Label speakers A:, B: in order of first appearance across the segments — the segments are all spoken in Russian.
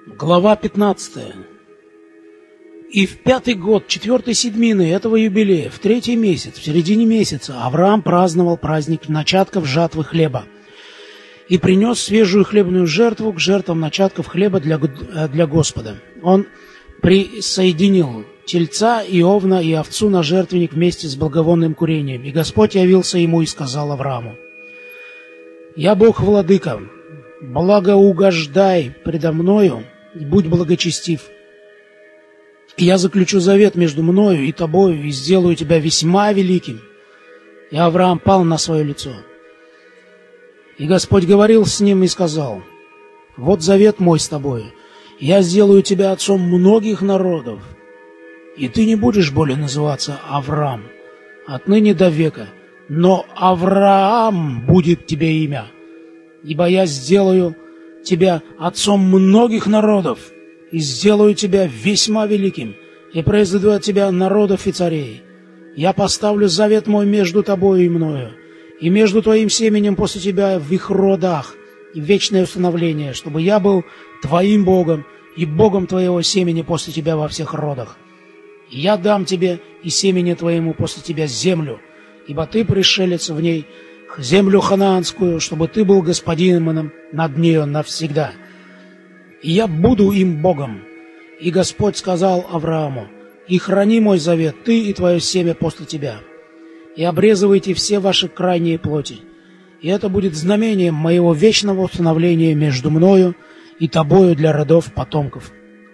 A: Глава 15. И в 5-й год 4-й седмины этого юбилея, в 3-й месяц, в середине месяца, Авраам праздновал праздник начатков жатвы хлеба и принес свежую хлебную жертву к жертвам начатков хлеба для Господа. Он присоединил тельца и овна и овцу на жертвенник вместе с благовонным курением. И Господь явился ему и сказал Аврааму: «Я Бог-владыка, благоугождай предо мною и будь благочестив. Я заключу завет между мною и тобою и сделаю тебя весьма великим». И Авраам пал на свое лицо. И Господь говорил с ним и сказал: «Вот завет мой с тобою. Я сделаю тебя отцом многих народов, и ты не будешь более называться Авраам отныне до века, но Авраам будет тебе имя, ибо я сделаю тебя отцом многих народов, и сделаю тебя весьма великим, и произведу от тебя народов и царей. Я поставлю завет мой между тобою и мною, и между твоим семенем после тебя в их родах, и вечное установление, чтобы я был твоим Богом и Богом твоего семени после тебя во всех родах. И я дам тебе и семени твоему после тебя землю, ибо ты пришелец в ней, землю ханаанскую, чтобы ты был господином над нею навсегда. И я буду им Богом». И Господь сказал Аврааму: «И храни мой завет, ты и твое семя после тебя, и обрезывайте все ваши крайние плоти, и это будет знамением моего вечного установления между мною и тобою для родов потомков.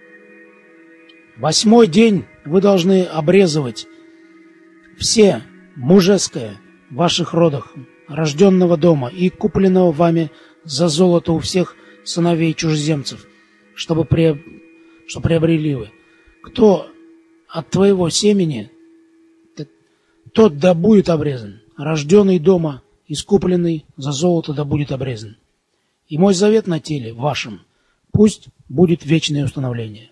A: 8-й день вы должны обрезывать все мужеское в ваших родах, рожденного дома и купленного вами за золото у всех сыновей чужеземцев, что приобрели вы. Кто от твоего семени, тот да будет обрезан, рожденный дома, искупленный за золото да будет обрезан. И мой завет на теле вашем пусть будет вечное установление.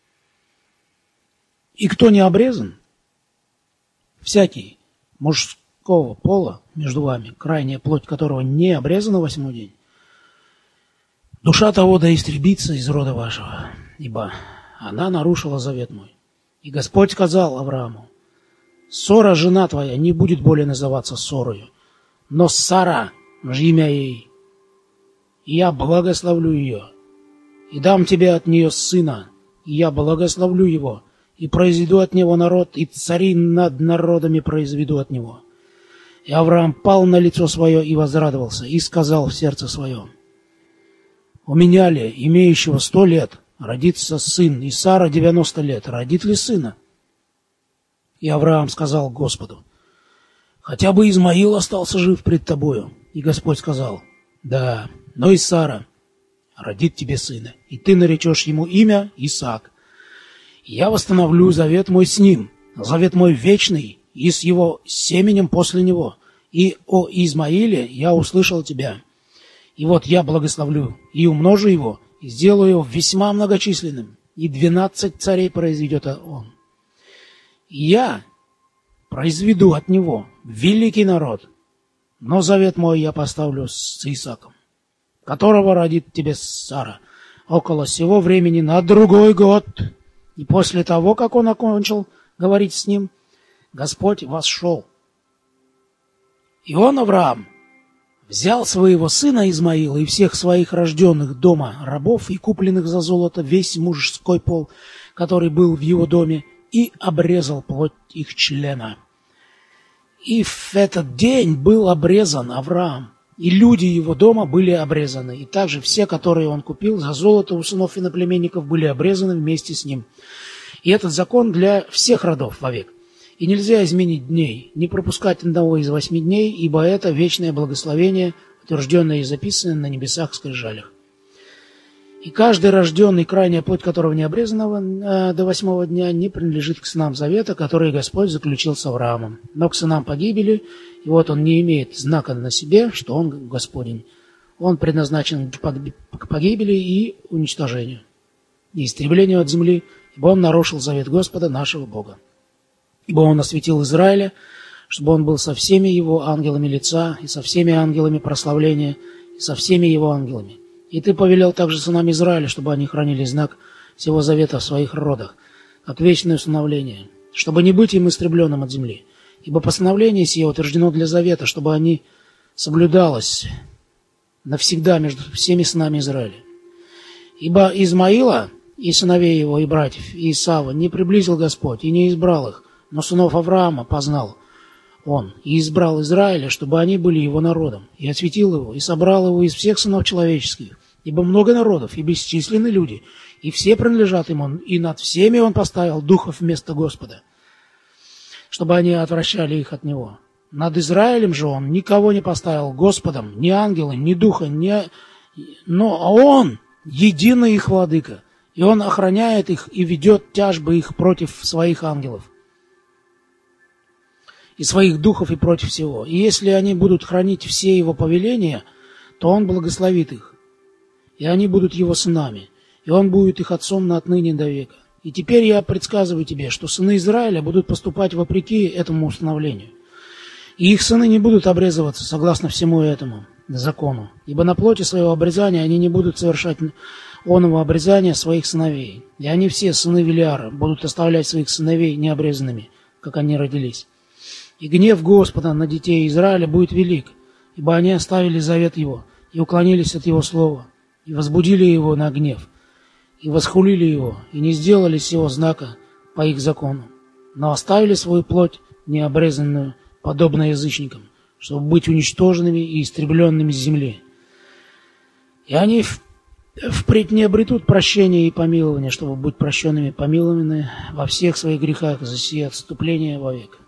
A: И кто не обрезан, всякий мужского пола между вами, крайняя плоть которого не обрезана в 8-й день, душа того да истребится из рода вашего, ибо она нарушила завет мой». И Господь сказал Аврааму: «Сора, жена твоя, не будет более называться Сорою, но Сара, имя ей, и я благословлю ее, и дам тебе от нее сына, и я благословлю его, и произведу от него народ, и цари над народами произведу от него». И Авраам пал на лицо свое и возрадовался, и сказал в сердце своем: «У меня ли, имеющего 100 лет, родится сын, и Сара 90 лет, родит ли сына?» И Авраам сказал Господу: «Хотя бы Измаил остался жив пред тобою». И Господь сказал: «Да, но и Сара родит тебе сына, и ты наречешь ему имя Исаак. Я восстановлю завет мой с ним, завет мой вечный, и с его семенем после него. И о Измаиле я услышал тебя. И вот я благословлю и умножу его, и сделаю его весьма многочисленным, и 12 царей произведет он. И я произведу от него великий народ, но завет мой я поставлю с Исааком, которого родит тебе Сара около сего времени на другой год». И после того, как он окончил говорить с ним, Господь восшел. И он, Авраам, взял своего сына Измаила и всех своих рожденных дома рабов и купленных за золото весь мужской пол, который был в его доме, и обрезал плоть их члена. И в этот день был обрезан Авраам, и люди его дома были обрезаны, и также все, которые он купил за золото у сынов иноплеменников, были обрезаны вместе с ним. И этот закон для всех родов вовек. И нельзя изменить дней, не пропускать одного из 8 дней, ибо это вечное благословение, утвержденное и записанное на небесах в скрижалях. И каждый рожденный, крайняя плоть которого не обрезанного до 8-го дня, не принадлежит к сынам завета, который Господь заключил с Авраамом, но к сынам погибели, и вот он не имеет знака на себе, что он Господень. Он предназначен к погибели и уничтожению, и истреблению от земли, ибо он нарушил завет Господа нашего Бога. Ибо он осветил Израиля, чтобы он был со всеми его ангелами лица, и со всеми ангелами прославления, и со всеми его ангелами. И ты повелел также сынам Израиля, чтобы они хранили знак сего завета в своих родах, как вечное установление, чтобы не быть им истребленным от земли. Ибо постановление сие утверждено для завета, чтобы они соблюдалось навсегда между всеми сынами Израиля. Ибо Измаила и сыновей его, и братьев, и Исава не приблизил Господь, и не избрал их, но сынов Авраама познал он, и избрал Израиля, чтобы они были его народом, и осветил его, и собрал его из всех сынов человеческих, ибо много народов, и бесчисленны люди, и все принадлежат ему, и над всеми он поставил духов вместо Господа, чтобы они отвращали их от него. Над Израилем же он никого не поставил Господом, ни ангела, ни духа, но он единый их владыка, и он охраняет их и ведет тяжбы их против своих ангелов и своих духов и против всего. И если они будут хранить все его повеления, то он благословит их, и они будут его сынами, и он будет их отцом на отныне до века. И теперь я предсказываю тебе, что сыны Израиля будут поступать вопреки этому установлению. И их сыны не будут обрезываться согласно всему этому закону, ибо на плоти своего обрезания они не будут совершать оного обрезания своих сыновей. И они все, сыны Велиара, будут оставлять своих сыновей необрезанными, как они родились. И гнев Господа на детей Израиля будет велик, ибо они оставили завет его, и уклонились от его слова, и возбудили его на гнев, и восхулили его, и не сделали сего знака по их закону, но оставили свою плоть необрезанную, подобно язычникам, чтобы быть уничтоженными и истребленными с земли. И они впредь не обретут прощения и помилования, чтобы быть прощенными и помилованными во всех своих грехах за сие отступление вовек.